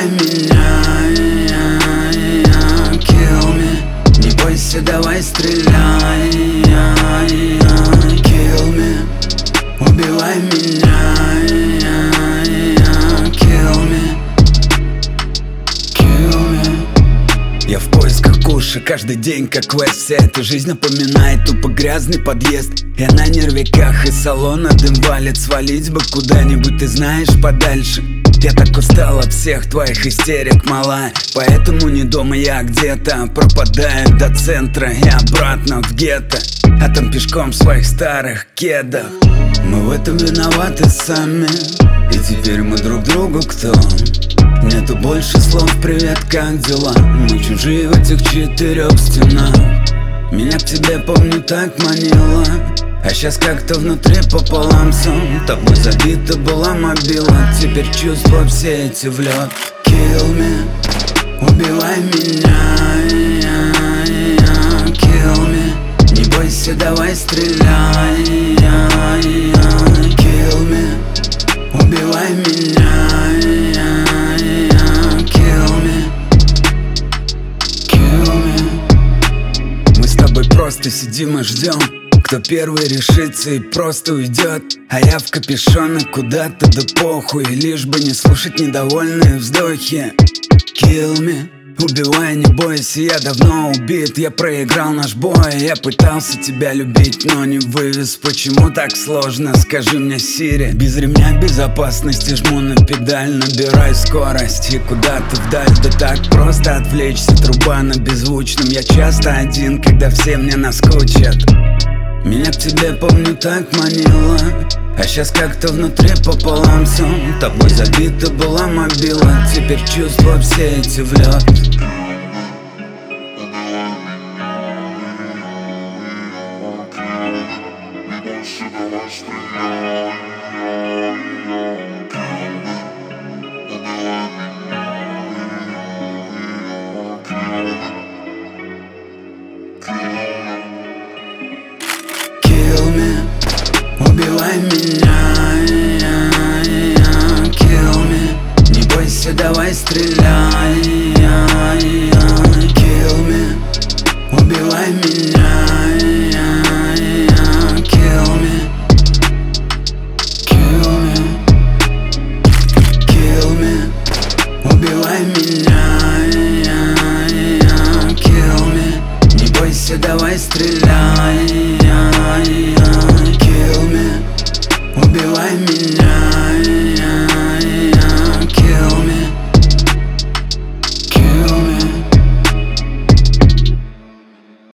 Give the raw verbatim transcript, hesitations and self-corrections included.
меня, kill me. Не бойся, давай стреляй, kill me. Убивай меня, kill me, kill me. Я в поисках куша каждый день как квест. Вся эта жизнь напоминает тупо грязный подъезд. Я на нервиках из салона дым валит. Свалить бы куда-нибудь, ты знаешь, подальше. Я так устал от всех твоих истерик, малая. Поэтому не дома я где-то. Пропадаю до центра и обратно в гетто. А там пешком в своих старых кедах. Мы в этом виноваты сами. И теперь мы друг другу кто? Нету больше слов «Привет, как дела?» Мы чужие в этих четырех стенах. Меня к тебе, помню, так манило. А сейчас как-то внутри пополам сон. Тобой забита была мобила. Теперь чувства все эти в лед. Kill me. Убивай меня, kill me. Не бойся, давай стреляй, kill me. Убивай меня, kill me, kill me. Мы с тобой просто сидим и ждем, кто первый решится и просто уйдет. А я в капюшоне куда-то, да похуй. Лишь бы не слушать недовольные вздохи. Kill me. Убивай, не бойся, я давно убит. Я проиграл наш бой. Я пытался тебя любить, но не вывез. Почему так сложно, скажи мне, Сири. Без ремня безопасности жму на педаль. Набирай скорость и куда-то вдаль. Да так просто отвлечься, труба на беззвучном. Я часто один, когда все мне наскучат. Меня к тебе, помню, так манило. А сейчас как-то внутри пополам сон. Тобой забита была мобила. Теперь чувства все эти в лед. Убивай меня, kill me. Не бойся, давай стреляй, kill me. Убивай меня, kill me, kill me, kill me. Убивай меня, kill me. Не бойся, давай стреляй, kill me. Убивай меня.